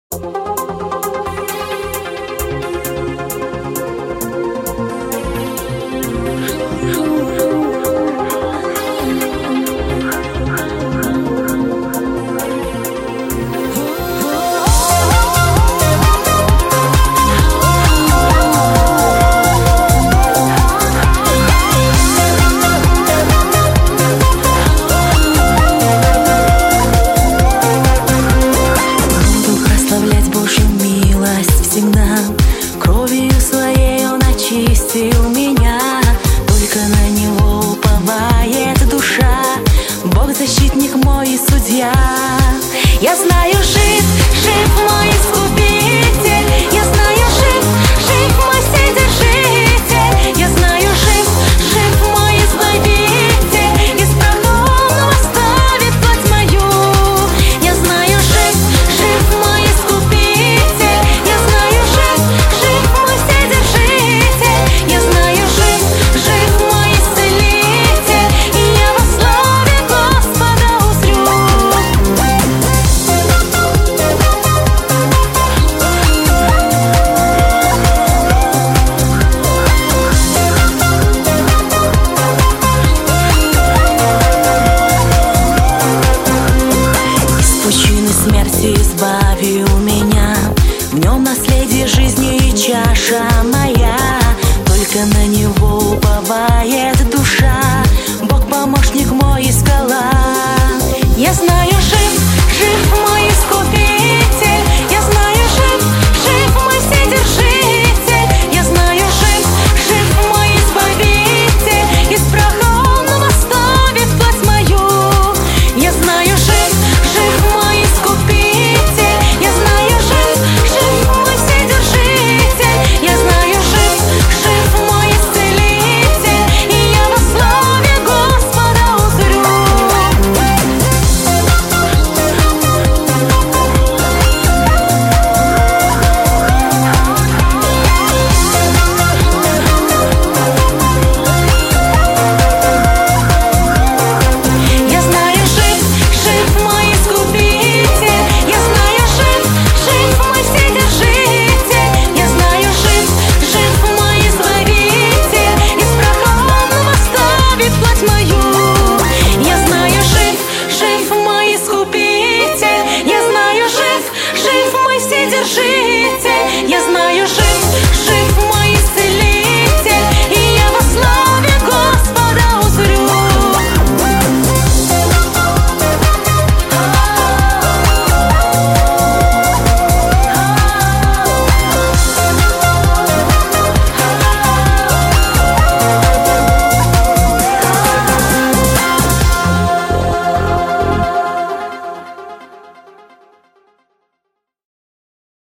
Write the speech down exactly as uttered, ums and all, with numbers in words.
Кровью своей он очистил меня. Только на него уповает душа. Бог защитник мой и судья. Я знаю, жив, жив мой искупитель. Я знаю, жив, жив мой вседержитель. Я знаю, жив, жив мой избавитель. Из праха он восставит плоть мою. Я знаю, жив, жив мой искупитель. Я знаю, жив, жив мой вседержитель. Я знаю, жив, жив мой исцелитель. И я во славе Господа узрю. Из пучины смерти избавил меня. В нем наследие жизни и чаша моя.